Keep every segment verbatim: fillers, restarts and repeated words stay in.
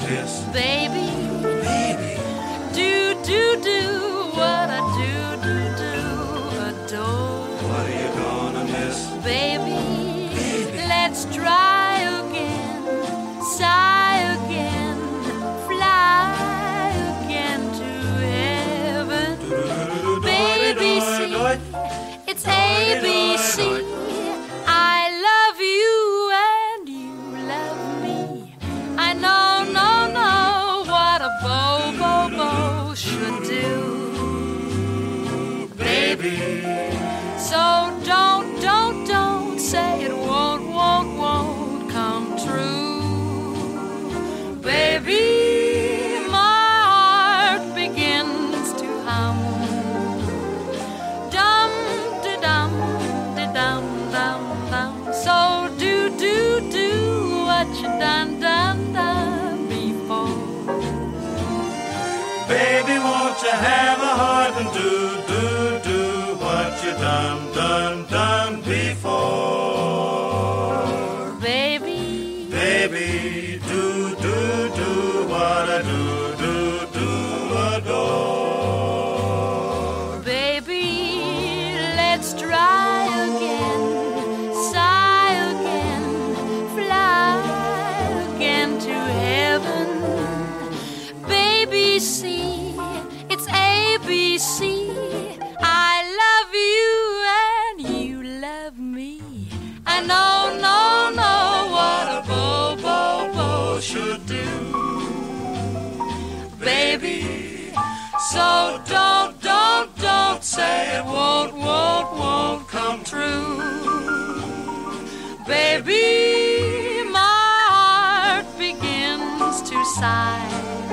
kiss. Baby, Baby, do, do, do what I do, do, do, adore. what are you gonna miss? Baby, Baby, let's try again, sigh again, fly again to heaven. Baby, see, it's A B C. I love you and you love me. I know, no, no, what a bow, bow, bow should do. baby, So don't, don't, don't say it won't, won't, won't come true. Baby, my heart begins to hum. Dum, de dum, de dum, dum, dum. So do, do, do what you done, done, done before. baby, won't you have a heart and do, do, do what you done, done, done before. Baby, Baby, do, do, do what I do, do, do adore. baby, let's try again, sigh again, fly again to heaven. Baby, see, it's A B C. I love you and you love me. I know, no, no, what a bow, bow, bow should do. Baby, so don't, don't, don't say it won't, won't, won't come true. Baby, my heart begins to sigh.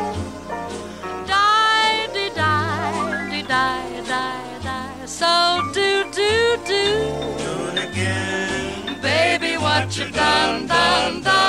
Die, di, die, di, die, die, die. So do, do, do, Do it again. baby, what you done, done, done.